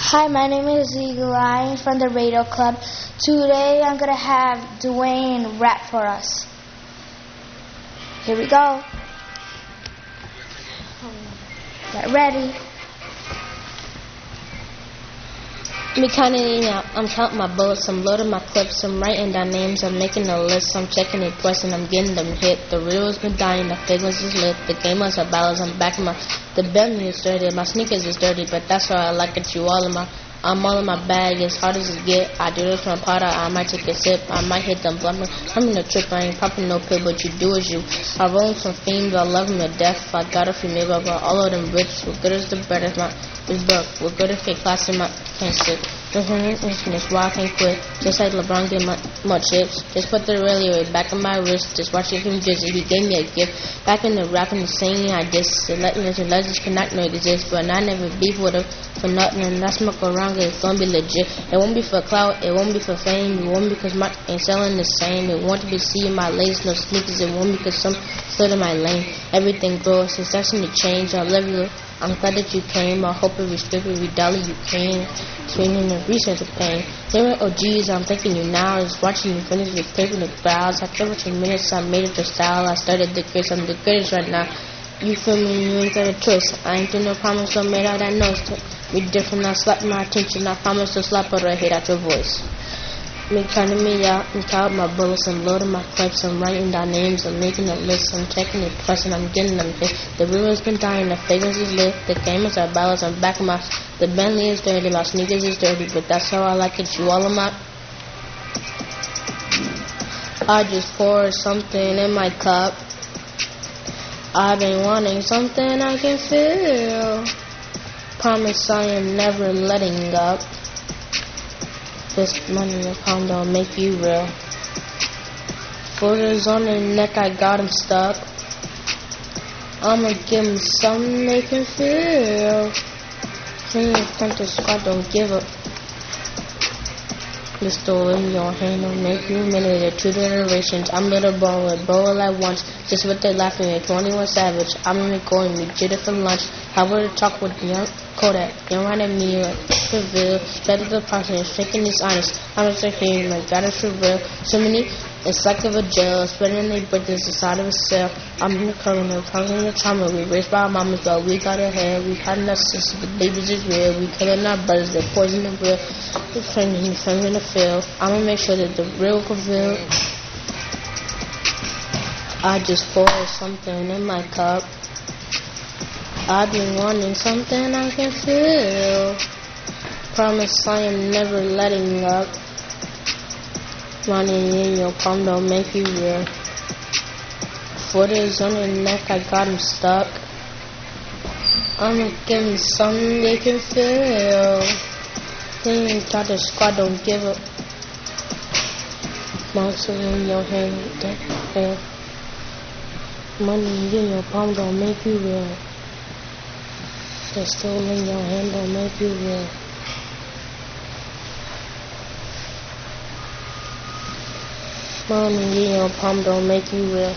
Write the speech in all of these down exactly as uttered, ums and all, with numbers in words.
Hi, my name is Eagle Eye from the Radio Club. Today I'm going to have Dwayne rap for us. Here we go. Get ready. Me counting out, I'm counting my bullets, I'm loading my clips, I'm writing down names, I'm making a list, I'm checking it twice and I'm getting them hit. The reel's been dying, the figures is lit, the gamers are battles, I'm back in my, the Bentley is dirty, my sneakers is dirty, but that's why I like it, you all in my, I'm all in my bag, as hard as it get, I do this from a powder, I might take a sip, I might hit them blunt, I'm in a trip, I ain't popping no pill, but you do as you, I roll some fiends, I love them to death, I got a few maybe, but all of them rich, what good is the bread, is my, is broke, what good if it class in my, can't sit. That's why I can't quit. Just like LeBron gave my, my chips. Just put the relay back on my wrist. Just watch it from Jersey. He gave me a gift. Back in the rapping, the singing, I just let legend legends cannot know exist. But I never beef with him for nothing. And that's my karanga. It's gonna be legit. It won't be for clout. It won't be for fame. It won't be because my ain't selling the same. It won't be seeing my lace, no sneakers. It won't be because some stood in my lane. Everything grows. It's starting to change. I love you. I'm glad that you came. I hope it restricted. We dolly you came. Swinging the research of pain. There oh geez, I'm thanking you now. Just watching you finish with taping the brows. After fourteen minutes, I made it your style. I started the greatest. I'm the greatest right now. You feel me? You ain't got a choice. I ain't do no promise, so made out that noise. We different. I slap my attention. I promise to slap her right hit out your voice. Me turning me out and count my bullets and loading my clips. I'm writing down names, I'm making a list, I'm checking it twice and I'm getting them hit. The river's been dying, the figures is lit, the gamers are battles, I'm back in my, the Bentley is dirty, my sneakers is dirty, but that's how I like it, you all in my, I just poured something in my cup, I've been wanting something I can feel, promise I am never letting up. This money in palm don't make you real. Footers on their neck, I got them stuck. I'ma give them something they can feel. Clean in front of squad, don't give up. Pistol in your hand, don't make you minute. Two generations, I'm little bro with bro at once. Just what they laughing at, twenty-one Savage. I'm gonna go and meet Jada for lunch. How would I talk with young Kodak? Young right at me, like Seville. Better the person, shaking this honest. I'm just a human, like got it real. So many, it's like of a jail. Spreading their bridges inside of a cell. I'm in the current, I'm causing the trauma. We raised by our mamas, but we got ahead. We had enough since the babies is real. We killing our brothers, they're poison the real. We're friends and friends in the field. I'ma make sure that the real prevail. I just poured something in my cup. I've been wanting something I can feel. Promise I am never letting up. Money in your palm don't make you real. Footers on your neck, I got them stuck. I'ma give them something they can feel. They ain't got the squad, don't give up. Monster in your hand, yeah. Money in your palm don't make you real. Pistol in your hand don't make you real. Money in your palm don't make you real.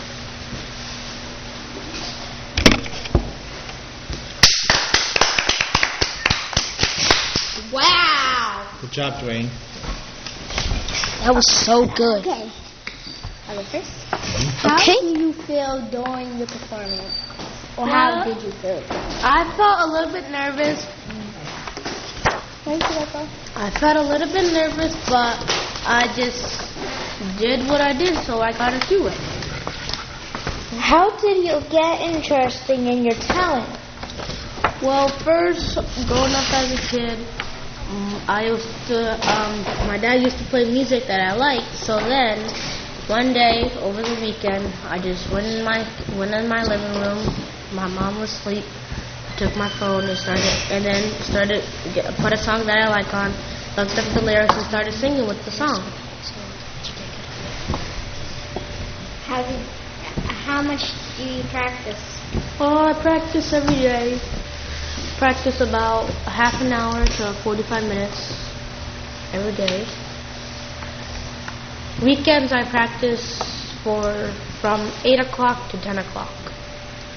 Wow! Good job, Dwayne. That was so good. Okay. I'll go first. Mm-hmm. How Okay. do you feel during your performance? Or Well, how did you feel? I felt a little bit nervous. Where did I go? I felt a little bit nervous, but I just did what I did, so I got to do it. How did you get interested in your talent? Well, first, growing up as a kid, um, I used to, um, my dad used to play music that I liked, so then one day over the weekend, I just went in my went in my living room. My mom was asleep. Took my phone and started, and then started get, put a song that I like on, looked up the lyrics and started singing with the song. How did, how much do you practice? Well, I practice every day. Practice about half an hour to forty-five minutes every day. Weekends I practice for from eight o'clock to ten o'clock.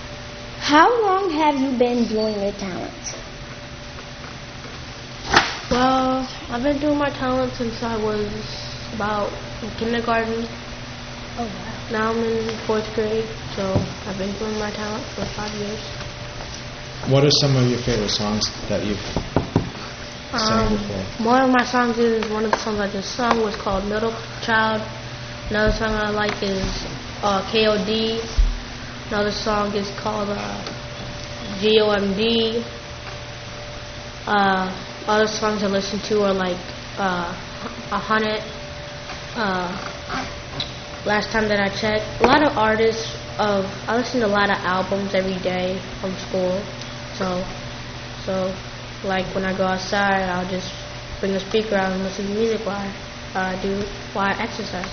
How long have you been doing your talent? Uh, I've been doing my talent since I was about in kindergarten. Oh, wow. Now I'm in fourth grade, so I've been doing my talent for five years. What are some of your favorite songs that you've sang Um, before? one of my songs is one of the songs I just sung was called Middle Child. Another song I like is uh, K O D. Another song is called uh, G O M D. Uh, other songs I listen to are like uh, A Hundred. Uh, last time that I checked, a lot of artists of I listen to a lot of albums every day from school. So, so like when I go outside, I'll just bring a speaker out and listen to music while I uh, do while I exercise.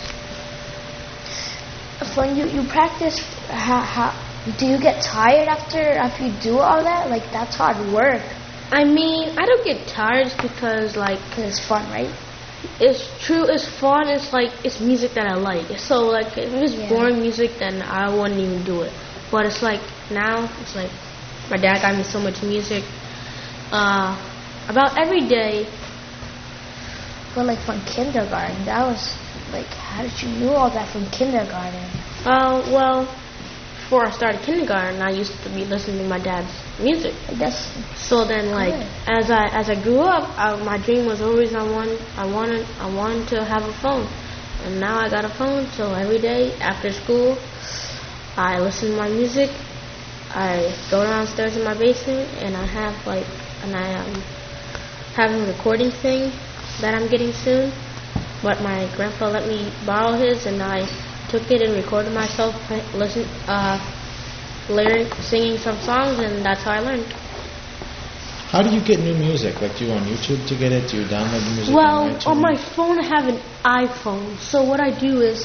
When you, you practice, how, how, do you get tired after after you do all that? Like, that's hard work. I mean, I don't get tired because like Because it's fun, right? it's true, it's fun. It's like it's music that I like. So like if it's Yeah. boring music, then I wouldn't even do it. But it's like now, it's like my dad got me so much music. Uh, about every day. But, like, from kindergarten, that was, like, how did you know all that from kindergarten? Uh, well, before I started kindergarten, I used to be listening to my dad's music. That's, So then, like, Good. as I as I grew up, I, my dream was always I want I wanted I wanted to have a phone, and now I got a phone. So every day after school, I listen to my music. I go downstairs in my basement, and I have like and I um, have a recording thing that I'm getting soon. But my grandpa let me borrow his, and I took it and recorded myself play, listen uh, lyric singing some songs, and that's how I learned. How do you get new music? Like, do you go on YouTube to get it? Do you download the music Well, on iTunes? on my phone I have an iPhone. So what I do is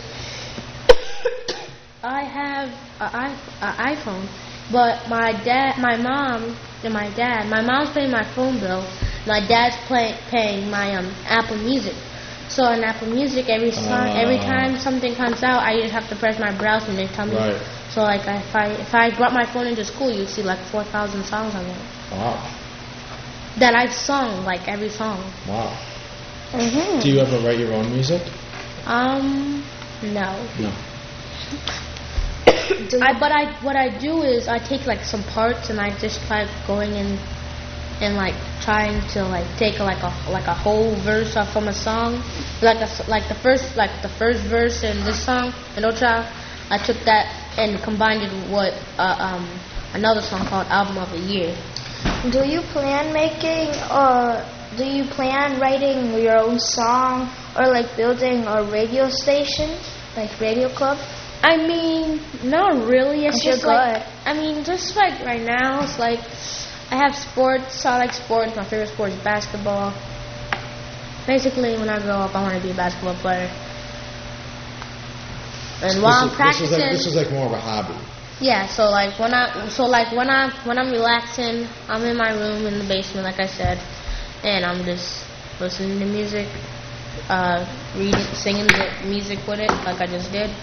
I have an iPhone, but my dad, my mom, and my dad, my mom's paying my phone bill. My dad's play, paying my um, Apple Music. So on Apple Music, every time, every Ah. time something comes out, I just have to press my browser and they tell me. Right. So like if I if I brought my phone into school, you'd see like four thousand songs on it Wow. that I've sung, like every song. Wow. mm-hmm. Do you ever write your own music? Um, no. No. Do you, I, but I, what I do is I take like some parts and I just try going in and like trying to like take like a like a whole verse off from a song, like a, s- like the first like the first verse in this song, No Child. I took that and combined it with what uh, um another song called Album of the Year. do you plan making, or do you plan writing your own song, or, like, building a radio station, like radio club? I mean, not really. It's You're just like good. I mean, just like right now, it's like I have sports. I like sports. My favorite sport is basketball. Basically, when I grow up, I want to be a basketball player. And while I'm this, is, this, is practicing, like, this is like more of a hobby. yeah. So like when I, so like when I when I'm relaxing, I'm in my room in the basement, like I said, and I'm just listening to music, uh, reading, singing the music with it, like I just did.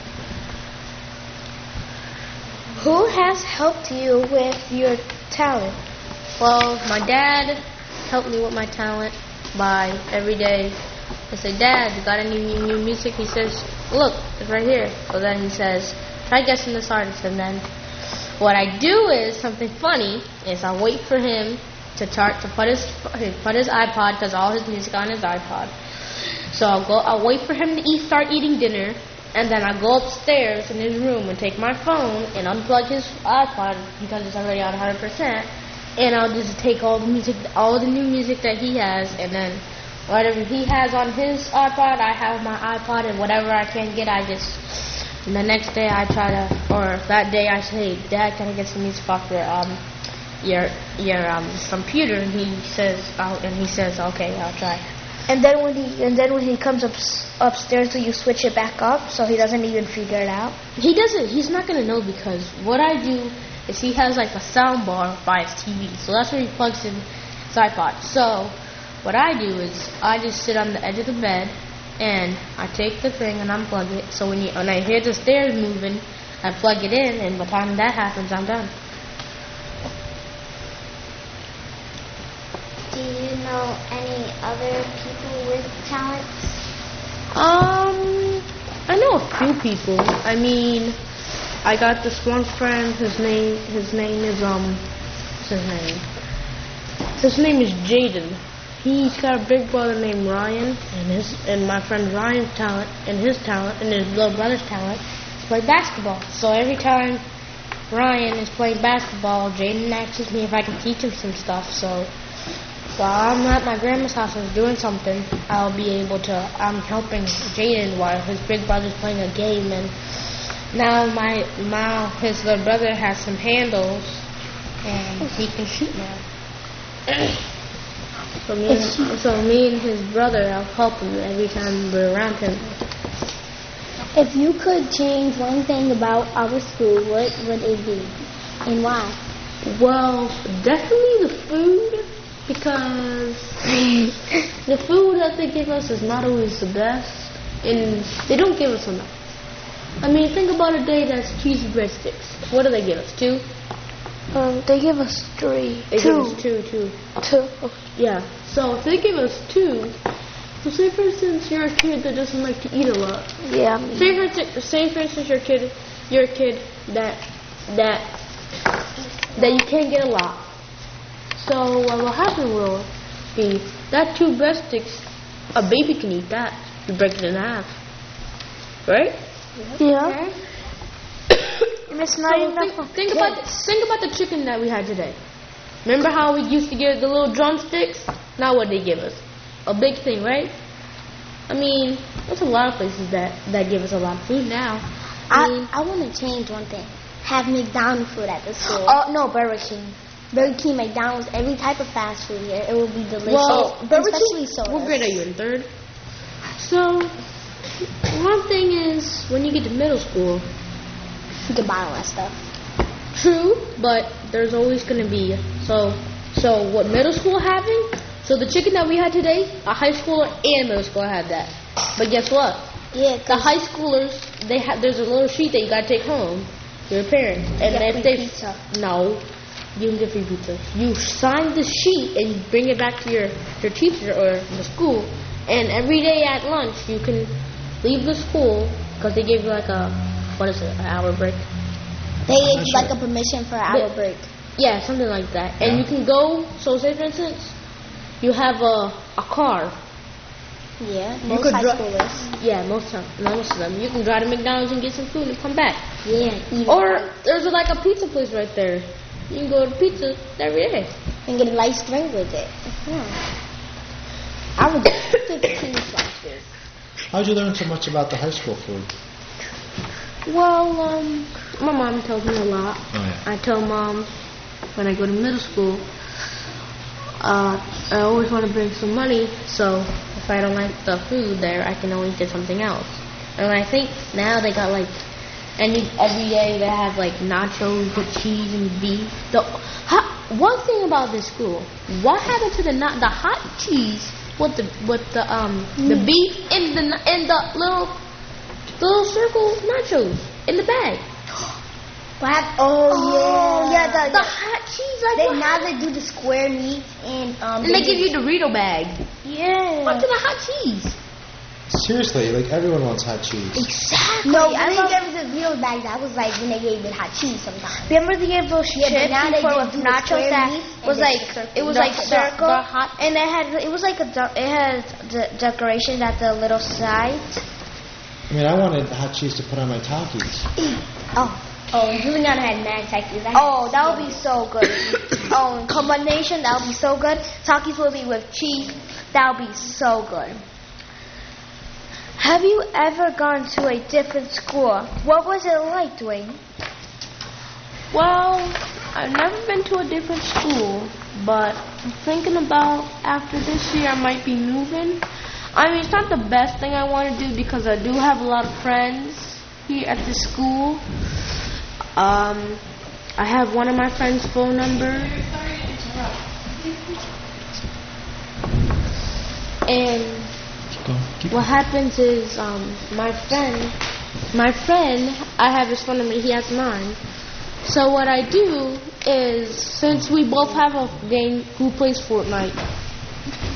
Who has helped you with your talent? Well, my dad helped me with my talent by every day. I say, Dad, you got any new, new music? He says, look, it's right here. So then he says, try guessing this artist. And then what I do is something funny is I wait for him to chart to put his put his iPod, because all his music on his iPod. So I'll go. I'll wait for him to eat, start eating dinner. And then I go upstairs in his room and take my phone and unplug his iPod because it's already on one hundred percent. And I'll just take all the music, all the new music that he has, and then whatever he has on his iPod, I have on my iPod, and whatever I can get, I just. And the next day I try to, or that day I say, Dad, can I get some music off your um your your um computer? And he says, oh, and he says, okay, I'll try. And then when he and then when he comes up upstairs, do you switch it back up so he doesn't even figure it out? He doesn't. He's not gonna know, because what I do is he has like a sound bar by his T V, so that's where he plugs in his iPod. So what I do is I just sit on the edge of the bed and I take the thing and unplug it. So when you when I hear the stairs moving, I plug it in, and by the time that happens, I'm done. Do you know any other people with talents? Um, I know a few people. I mean, I got this one friend. His name, his name is um, what's his name? His name is Jaden. He's got a big brother named Ryan, and his and my friend Ryan's talent and his talent and his little brother's talent is play basketball. So every time Ryan is playing basketball, Jaden asks me if I can teach him some stuff. So while I'm at my grandma's house and doing something, I'll be able to. I'm helping Jaden while his big brother's playing a game, and now my now his little brother has some handles, and he can shoot now. So me, and, so me and his brother, I'll help him every time we're around him. If you could change one thing about our school, what would it be, and why? Well, definitely the food, because the food that they give us is not always the best, and they don't give us enough. I mean, think about a day that's cheesy breadsticks. What do they give us? Two? Um, they give us three. They two. give us two, two. Two. Yeah. So if they give us two, so say for instance you're a kid that doesn't like to eat a lot. Yeah. I mean, Say for instance, say for instance you're a kid, you're a kid that that that you can't get a lot. So what will happen will be that two breadsticks, a baby can eat that. You break it in half, right? yeah. Okay. And it's not So enough think, for think about kids. think about the chicken that we had today. Remember how we used to get the little drumsticks? Now what they give us? A big thing, right? I mean, there's a lot of places that, that give us a lot of food now. I, I mean, I want to change one thing. Have McDonald's food at the school. Oh no, Burger King. Burger King, McDonald's, every type of fast food here. It will be delicious. well, Burger especially King. sodas. What grade are you in? Third. So, one thing is when you get to middle school. You can buy all that stuff. True, but there's always going to be so so what middle school having. So the chicken that we had today, a high schooler and middle schooler had that. But guess what? Yeah, The high schoolers, they have there's a little sheet that you gotta take home to your parents, and get if free they pizza. no, you don't get free pizza. You sign the sheet and you bring it back to your your teacher or the school, and every day at lunch you can leave the school because they give you like a what is it, an hour break? They I'm give not you like sure. a permission for an hour But- break. Yeah, something like that. And Yeah. you can go. So say for instance, you have a a car. Yeah, You most could high dri- schoolers. Yeah, most time, most of them. You can drive to McDonald's and get some food and come back. Yeah, eat Or there's like a pizza place right there. You can go to pizza every day. and get a nice drink with it. I would get fifteen slices. How'd you learn so much about the high school food? Well, um, my mom tells me a lot. Oh, yeah. I tell mom when I go to middle school, uh, I always want to bring some money, so if I don't like the food there, I can always get something else. And I think now they got like, any every day they have like nachos with cheese and beef. The hot, one thing about this school, what happened to the not the hot cheese with the with the um the beef in the in the little little circle nachos in the bag? What hap- Oh, Oh, yeah, yeah, The hot cheese, like They what now they do the square meat and um. And they give you Dorito bag. Yeah. What's in the hot cheese? Seriously, like everyone wants hot cheese. Exactly. No, I I love- think there was a Dorito bag that was like when they gave it hot cheese sometimes. Remember they gave those Yeah, but chips now they before just with do the nachos square that meat and was just like circle. it was The- like the- circle, the hot- and it had it was like a de- it had the decoration at the little sides. I mean, I wanted hot cheese to put on my Takis. Oh, oh, Juliana had mad Takis. I had Oh, that would be so good. Oh, in combination, that would be so good. Takis will be with cheese. That would be so good. Have you ever gone to a different school? What was it like, Dwayne? Well, I've never been to a different school, but I'm thinking about after this year I might be moving. I mean, it's not the best thing I want to do because I do have a lot of friends here at the school. Um, I have one of my friends' phone number. And Keep going. Keep what happens is, um, my friend, my friend, I have his phone number, he has mine. So what I do is, since we both have a game who plays Fortnite,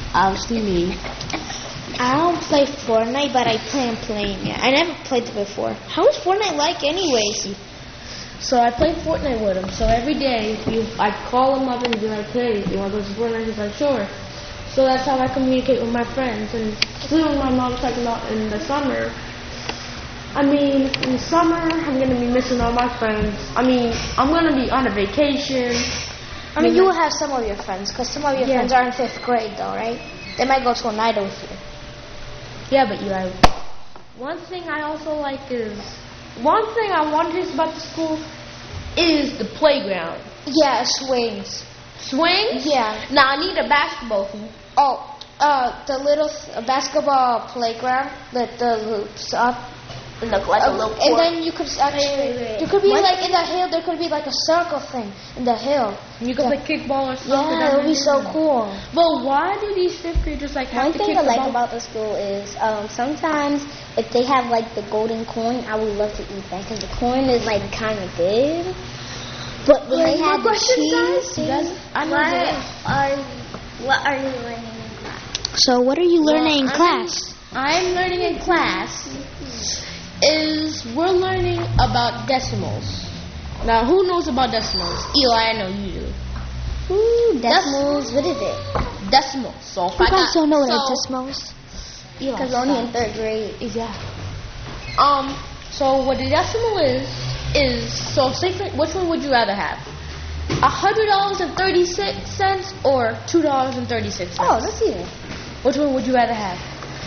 Obviously me. I don't play Fortnite, but I plan on playing it. I never played it before. How is Fortnite like anyways? So I play Fortnite with him. So every day, you, I call him up and be like, hey, you want to go to Fortnite? He's like, sure. So that's how I communicate with my friends. And soon my mom's talking about in the summer. I mean, in the summer, I'm going to be missing all my friends. I mean, I'm going to be on a vacation. I mean, you will have some of your friends, because some of your Yeah. friends are in fifth grade, though, right? They might go to a night with you. Yeah, but Eli, one thing I also like is, one thing I want to about the school is the playground. Yeah, swings. Swings? Yeah. Now, I need a basketball hoop. Oh, uh, the little th- basketball playground, the, the loops up. Look like a Um, little and court. then you could actually, Wait, wait, wait. you could be What? like in the hill, there could be like a circle thing in the hill. You can play kickball or something. Yeah, it would be so cool. But why do these fifth graders like have One to thing kick I the like ball? about the school is um, sometimes if they have like the golden coin, I would love to eat that because the coin is like kind of good. But when they have the cheese, You guys, I know What that. are what are you learning in class? So what are you learning in Well, class? I'm learning in class is we're learning about decimals. Now, who knows about decimals? Eli, I know you do. ooh, decimals, what is it? Decimals. So if You I guys got, don't know what so, a decimal is? Eli, Because only in stop. third grade. Yeah. Um. So what the decimal is is so say for, which one would you rather have? A hundred dollars and thirty six cents or two dollars and thirty six cents? Oh, that's easy. Which one would you rather have?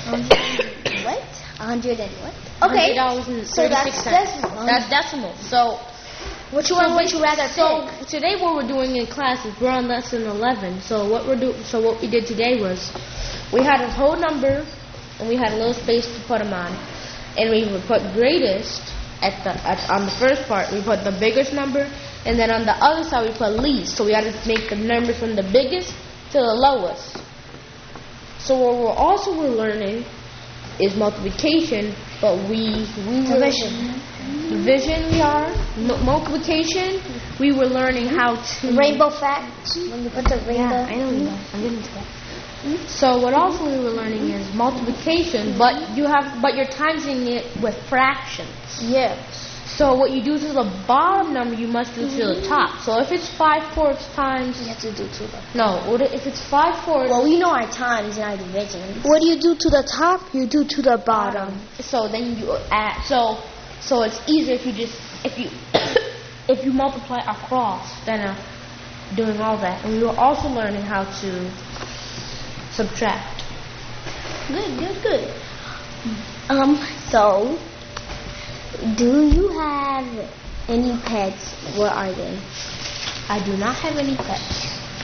What? A hundred and what? Okay. Dollars and So thirty that's six cents. decimal. That's decimal. So Which one so would you rather So pick? today what we're doing in class is we're on lesson eleven. So what we're do so what we did today was we had a whole number and we had a little space to put them on, and we would put greatest at the at, on the first part. We put the biggest number, and then on the other side we put least. So we had to make the number from the biggest to the lowest. So what we're also we're learning is multiplication, but we we were Division. division we are M- multiplication. We were learning how to Rainbow facts. When you put the rainbow. I know you know. I'm getting to that. So what also we were learning is multiplication, but you have but you're timesing it with fractions. Yeah. So what you do to the bottom number, you must do to the top. So if it's five fourths times You have to do two. no, what if it's five fourths? Well, we know our times and our divisions. What do you do to the top? You do to the bottom. So then you add. So so it's easier if you just if you if you multiply across than uh, doing all that. And we were also learning how to subtract. Good, good, good. Um, so, do you have any pets? What are they? I do not have any pets.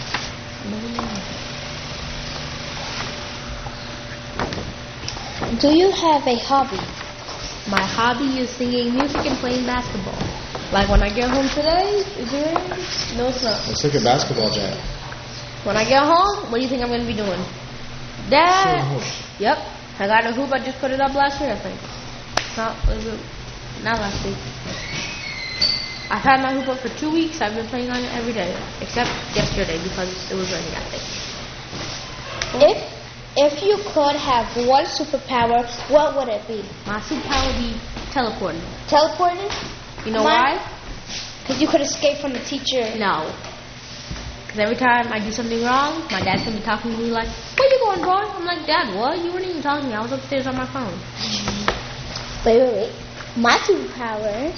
Do you have a hobby? My hobby is singing music and playing basketball. Like when I get home today, is there? No, it's not. Let's look at basketball, Jack. When I get home, what do you think I'm going to be doing? Shooting Dad. hoops. Yep. I got a hoop. I just put it up last year, I think. Not, was it, not last week. I've had my hoop up for two weeks. I've been playing on it every day, except yesterday because it was raining that day. If if you could have one superpower, what would it be? My superpower would be teleporting. Teleporting? You know Mine- why? Because you could escape from the teacher. No. Because every time I do something wrong, my dad's going to be talking to me like, where you going, boy? I'm like, Dad, what? You weren't even talking. I was upstairs on my phone. Wait, wait, wait. My superpower.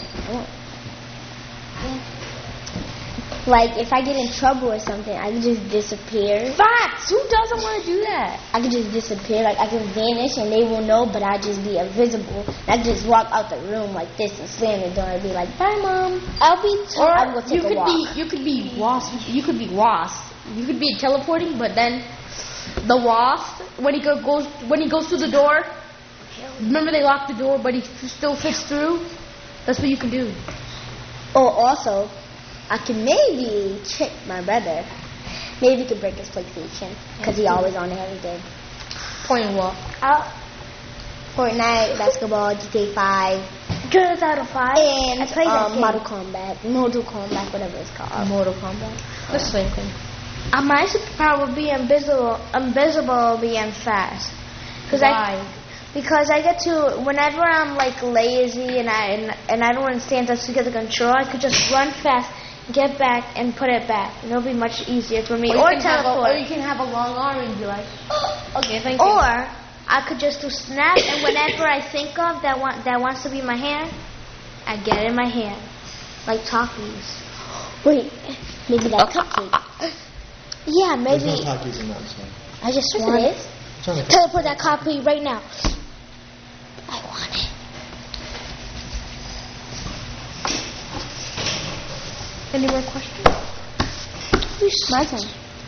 Like, if I get in trouble or something, I can just disappear. Facts! Who doesn't want to do that? I can just disappear. Like, I can vanish and they won't know, but I just be invisible. And I can just walk out the room like this and slam the door and be like, bye, Mom. I'll be Or I'll go take you a could walk. be, you could be wasp. You could be wasp. You could be teleporting, but then the wasp, when he go, goes, when he goes through the door, remember they locked the door, but he still fits through. That's what you can do. Or also, I can maybe trick my brother. Maybe he could break his PlayStation because he always on it every day. Point what? Out. Fortnite, basketball, G T A five, Grand Theft Auto five. and I played that um, game. Mortal Kombat, Mortal Kombat, whatever it's called. Mortal Kombat. That's the same thing. Uh, my superpower would be invisible, invisible, being fast. Cause Why? I, because I get to whenever I'm like lazy and I and, and I don't want to stand up to get the control, I could just run fast, get back, and put it back. And it'll be much easier for me. Or, Or, you can have a, teleport. or you can have a long arm and be like, okay, thank you. Or I could just do snap, and whenever I think of that want that wants to be my hand, I get it in my hand, like Takis. Wait, maybe that cupcake. Yeah, There's maybe. no Takis in that song. I just Yes, want it it. is. Trying to Teleport that copy right now. I want it. Any more questions? My turn.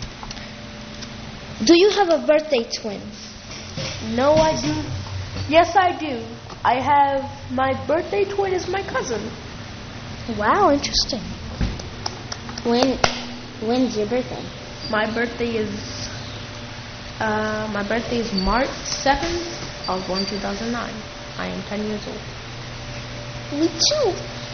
Do you have a birthday twin? No, I do. Yes, I do. I have my birthday twin is my cousin. Wow, interesting. When, when's your birthday? My birthday is uh, my birthday is March seventh. I was born two thousand nine. I am ten years old. Me too.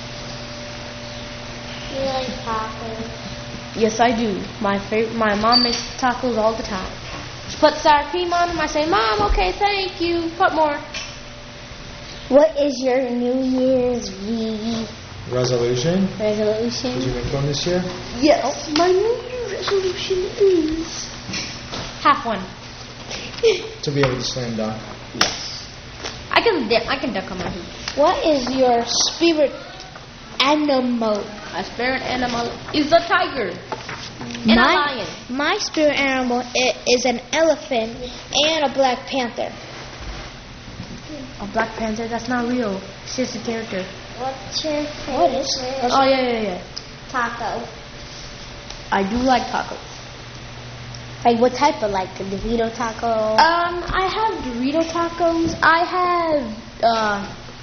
You like tacos? Yes, I do. My favorite. My mom makes tacos all the time. She puts sour cream on them. I say, Mom, okay, thank you. Put more. What is your New Year's Eve Resolution? Did you resolution? make one this year? Yes. My New Year's resolution is half one. To be able to slam dunk. I can di- I can duck on my feet. What is your spirit animal? My spirit animal is a tiger and a My, lion. my spirit animal i- is an elephant and a black panther. A Black Panther? That's not real. It's just a character. What's your What is- favorite Oh yeah, yeah, yeah. taco? I do like tacos. Like what type of, like a Dorito taco? Um, I have Dorito tacos. I have, uh,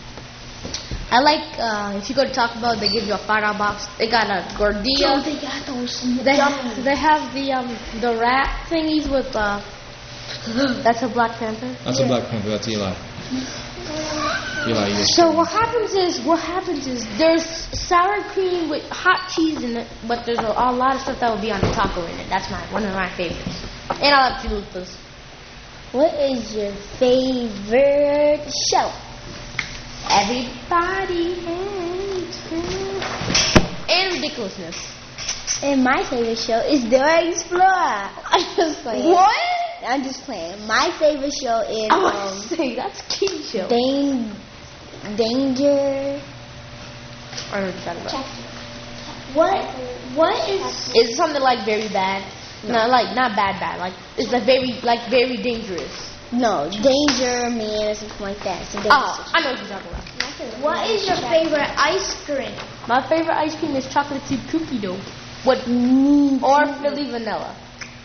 I like, uh, if you go to Taco Bell, they give you a five dollar box. They got a gordita. they got those. They have, they have the, um, the rat thingies with, uh, that's a Black Panther. That's a Black Panther. That's Eli. Eli, you're So what happens is, what happens is, there's sour cream with hot cheese in it, but there's a, a lot of stuff that will be on the taco in it. That's my, one of my favorites. And I like chalupas. What is your favorite show? Everybody hates Chris. And ridiculousness. And my favorite show is Dora the Explorer. I'm just playing. What? I'm just playing. My favorite show is I was um, saying that's King Show. Dan- Danger. I don't know what you're talking about. What? What is? Is it something like very bad? No, like not bad, bad. Like it's like very, like very dangerous. No, Danger Man or something like that. It's a dangerous Oh, I know what you're talking about. What is your favorite ice cream? My favorite ice cream is chocolate chip cookie dough, with Me or too. Philly vanilla.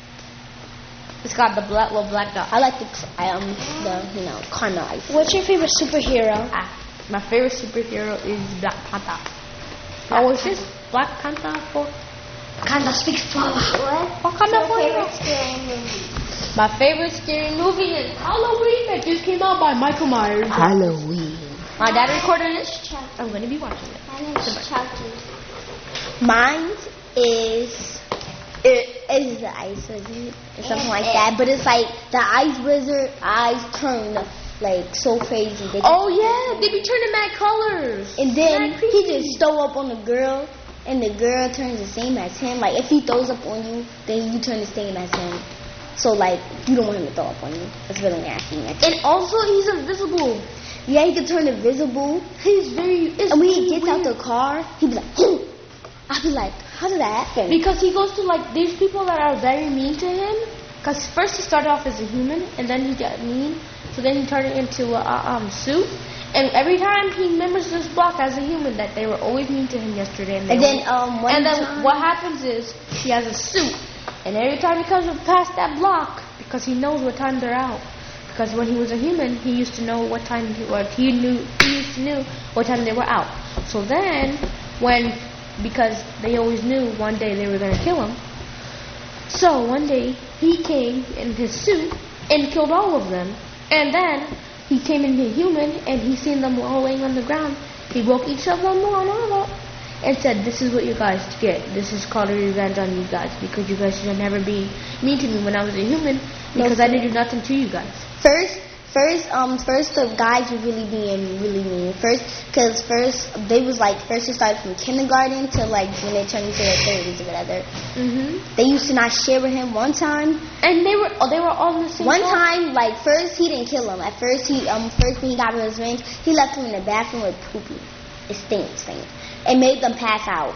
It's got the black, little black dot. I like the um the you know caramel ice. What's your favorite superhero? Ah, my favorite superhero is Black Panther. Oh, is this Black Panther for? Kinda speaks flower. What? Wakanda Your favorite forever. scary movie? My favorite scary movie is Halloween that just came out by Michael Myers. Halloween. My dad recorded it. Chucky. I'm gonna be watching it. My name's Chucky. Mine is it is the ice wizard or something like that, but it's like the ice wizard eyes turn like so crazy. They Oh yeah, they be turning mad colors. And then Mad he creepy. just throw up on the girl, and the girl turns the same as him. Like if he throws up on you, then you turn the same as him. So like you don't want him to throw up on you. It's really nasty. And also he's invisible. Yeah, he can turn invisible. He's very. It's And when he really gets out weird. the car, he be like, I'll be like, how did that happen? Because he goes to like these people that are very mean to him. Because first he started off as a human, and then he got mean. So then he turned it into a uh, um suit. And every time he remembers this block as a human, that they were always mean to him yesterday. And, they And then always- um one and then time, what happens is he has a suit, and every time he comes past that block, because he knows what time they're out. Because when he was a human, he used to know what time he what he knew. He used to knew what time they were out. So then, when because they always knew one day they were gonna kill him. So one day he came in his suit and killed all of them. And then he came into human and he seen them all laying on the ground. He woke each of them one up. and said, "This is what you guys get. This is called a revenge on you guys because you guys should never be mean to me when I was a human because I didn't do nothing to you guys." First, first, um, first the guys were really being really mean. First, because first they was like first it started from kindergarten to like when they turned into their thirties or whatever. Mhm. They used to not share with him one time. And they were oh, they were all in the same. One class? time, like first he didn't kill him. At first he um first when he got his revenge, he left him in the bathroom with poopy. It stinks, stinks. It made them pass out.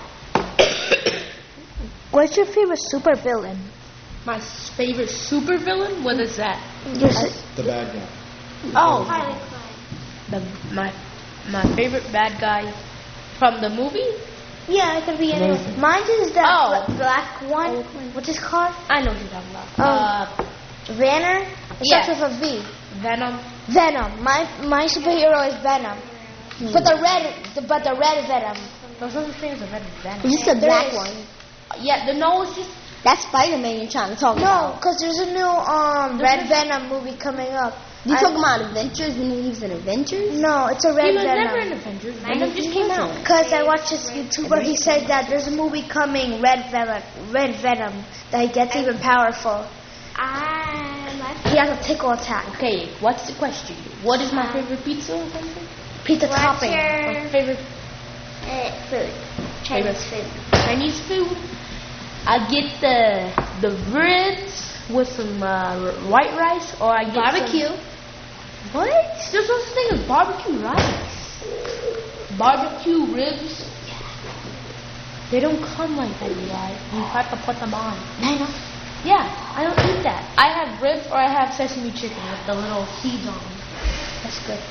What's your favorite super villain? My favorite supervillain? What is that? Just The bad guy. Oh, the my my favorite bad guy from the movie? yeah, it could be anyone. Anything. Mine is that Oh. bla- black one. What's it called? I know what you're talking about. Um, uh, Vanner. It Yeah. starts with a V. Venom. Venom. My my superhero is Venom. But the red, the, but the red Venom. There's no such thing as a Venom. Venom. It's just a There black is. one. Yeah, the no, it's just That's Spider-Man you're trying to talk No, about. because there's a new um red Venom movie coming up. You I- talking about Adventures when he was in Adventures? No, it's a red he was never in Venom. Avengers. Venom just came out. Because I watched this YouTuber, he said that there's a movie coming, Red Venom, Red Venom, that he gets even powerful. He has a tickle attack. Okay, what's the question? What is my favorite pizza or something? Pizza What's topping. your My favorite uh, food? Chinese food. Chinese food. I get the the ribs with some uh, r- white rice, or I get Barbecue. Some, what? There's no such thing as barbecue rice. Barbecue ribs. They don't come like that, you guys. You have to put them on. I know. Yeah, I don't eat that. I have ribs or I have sesame chicken with the little seeds on them. That's good.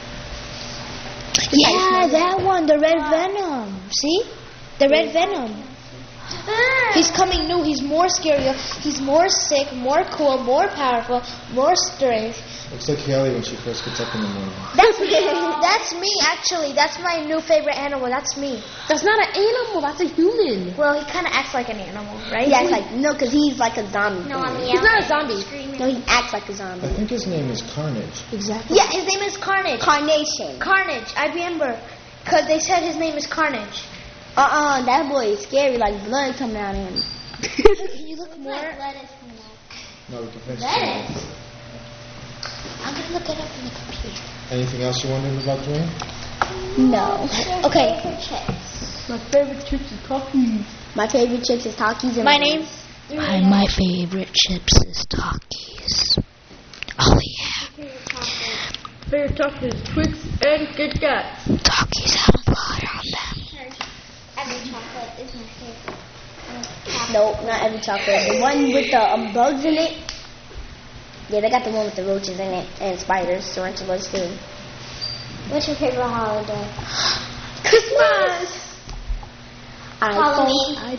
Yeah, that one, the Red Venom. See? The Red Venom. He's coming new. He's more scarier. He's more sick, more cool, more powerful, more strength. Looks like Haley when she first gets up in the morning. That's me. That's me, actually. That's my new favorite animal. That's me. That's not an animal. That's a human. Well, he kind of acts like an animal, right? He acts like, no, because he's like a zombie. No, I'm thing. He's not a yelling, zombie. screaming. No, he acts like a zombie. I think his name is Carnage. Exactly. Yeah, his name is Carnage. Carnation. Carnage. I remember. Because they said his name is Carnage. Uh-uh, that boy is scary, like blood coming out of him. Can you look more? Lettuce. No, we can finish. Lettuce. I'm going to look it up in the computer. Anything else you wondering about, Dwayne? No. Okay. Chips. My favorite chips is Takis. My favorite chips is Takis and My Lay's. name? My, my favorite chips is Takis. Oh yeah, Favorite Takis is Twix and Kit Kats. Takis have a lot on them. Every chocolate is my favorite. Nope, not every chocolate. The one with the um, bugs in it. Yeah, they got the one with the roaches in it and spiders, tarantulas too. What's your favorite holiday? Christmas. Halloween. I,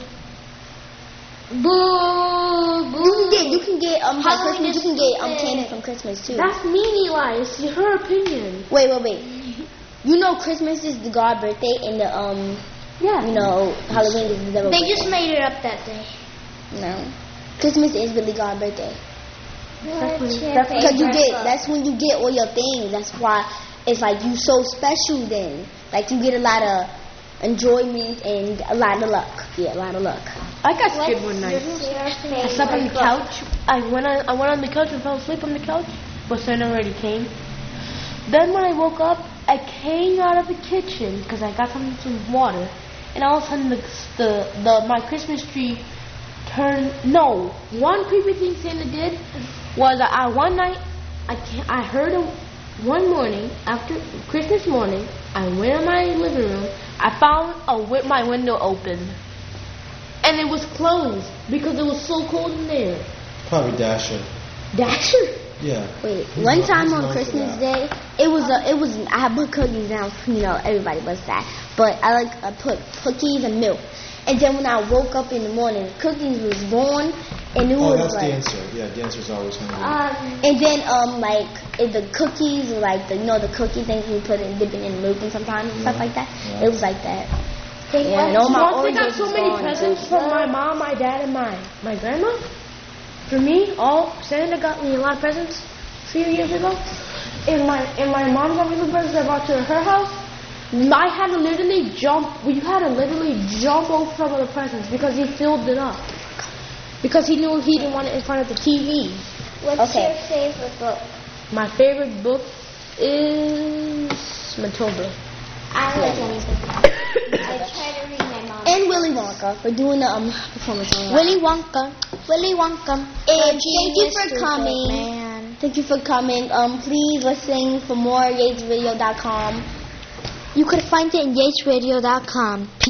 Boo, you can get, you can get um for Halloween Christmas. You is can get um stupid. candy from Christmas too. That's Nene Eli. It's her opinion. Wait, wait, wait. You know Christmas is the God birthday and the um Yeah. you know Halloween is the devil They birthday. just made it up that day. No. Christmas is really God's birthday. What's your That's Because you favorite get, book? that's when you get all your things. That's why it's like you so special then. Like you get a lot of enjoyment and a lot of luck. Yeah, a lot of luck. I got What's scared one night. your I favorite slept on the book? couch. I went on, I went on the couch and fell asleep on the couch, but Santa already came. Then when I woke up, I came out of the kitchen because I got some some water, and all of a sudden the the, the my Christmas tree turned. No, one creepy thing Santa did was that I one night I ca I heard him one morning after Christmas morning. I went in my living room. I found a wi- my window open. And it was closed because it was so cold in there. Probably Dasher. Dasher? Yeah. Wait, He's one known- time he's on known for Christmas that. Day, it was a, it was I had put cookies down. You know, everybody was that, but I like I put cookies and milk. And then when I woke up in the morning, cookies was gone, and it Oh, was that's like. the answer. Yeah, the answer's always hungry. Um, And then um like if the cookies were like the you know the cookie things we put in dipping in milk and sometimes and stuff Yeah. like that. Yeah. It was like that. Yeah, and all my Once I got oranges so was many gone, presents too. from my mom, my dad, and my my grandma. For me, all Santa got me a lot of presents a few years ago. And my and my mom got me the presents I brought to her house. I had to literally jump. You had to literally jump over some of the presents because he filled it up. Because he knew he didn't want it in front of the T V. What's Okay. your favorite book? My favorite book is Matilda. I like anything. I try to read my mom. And Willy Wonka. We're doing the um performance on that. Willy Wonka. Willy Wonka. And thank you for Mister coming. Man. Thank you for coming. Um, please listen for more Yates Radio dot com. You could find it in yates radio dot com.